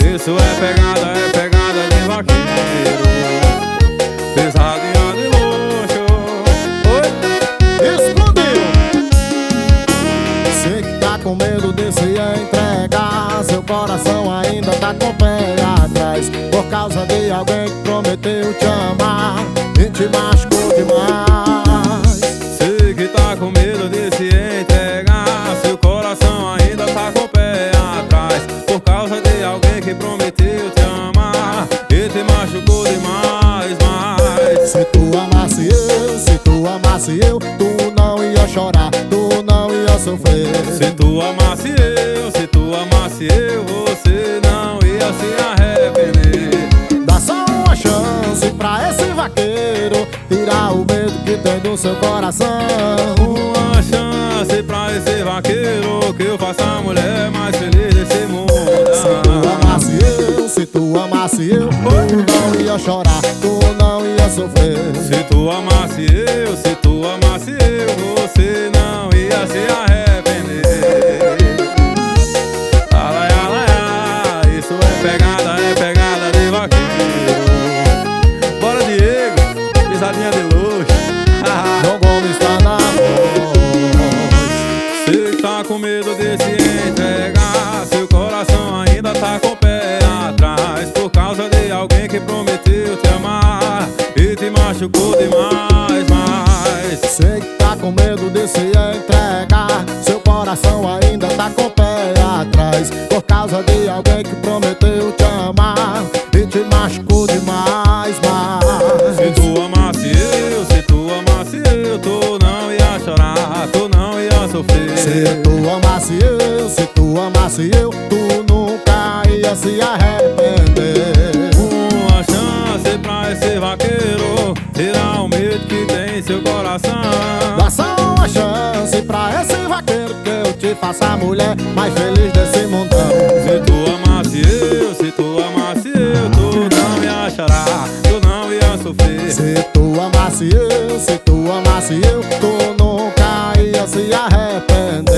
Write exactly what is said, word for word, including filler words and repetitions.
Isso é pegada, é pegada de vaqueiro, pesadinha de luxo. Oi? Explodiu! Sei que tá com medo de se entregar, seu coração ainda tá com o pé atrás, por causa de alguém que prometeu te amar e te machucou demais. Sei que tá com medo de se entregar, seu coração ainda tá com o pé atrás, por causa de alguém que prometeu te amar e te machucou demais, mas se tu amasse eu, se tu amasse eu, tu não ia chorar, tu não ia sofrer. Se tu amasse eu, se tu amasse eu, você não ia se arrepender. Dá só uma chance pra esse vaqueiro tirar o medo que tem do seu coração. Uma chance pra esse vaqueiro, que eu faça a mulher mais feliz desse mundo. Se tu amasse eu, se tu amasse eu, tu não ia chorar, tu não ia sofrer. Se tu amasse eu, se tu amasse eu, você não ia se arrepender. Alai, alai, isso é pegada, é pegada de vaqueiro. Bora, Diego, pisadinha de luxo. João Gomes tá na voz. Você que tá com medo de se entregar, seu coração ainda tá com o pé atrás, por causa de alguém que prometeu te amar e te machucou demais, mas sei que tá com medo de se entregar, seu coração ainda tá com o pé atrás, por causa de alguém que prometeu te amar e te machucou demais, mas se tu amasse eu, se tu amasse eu, tu não ia chorar, tu não ia sofrer. se tu amasse eu, se tu amasse eu, tu nunca ia se arrepender. Uma chance pra esse vaqueiro tirar o medo que tem em seu coração. Dá só uma chance pra esse vaqueiro, que eu te faça a mulher mais feliz desse mundão. Se tu amasse eu, se tu amasse eu, tu não ia chorar, tu não ia sofrer. Se tu amasse eu, se tu amasse eu, tu nunca ia se arrepender.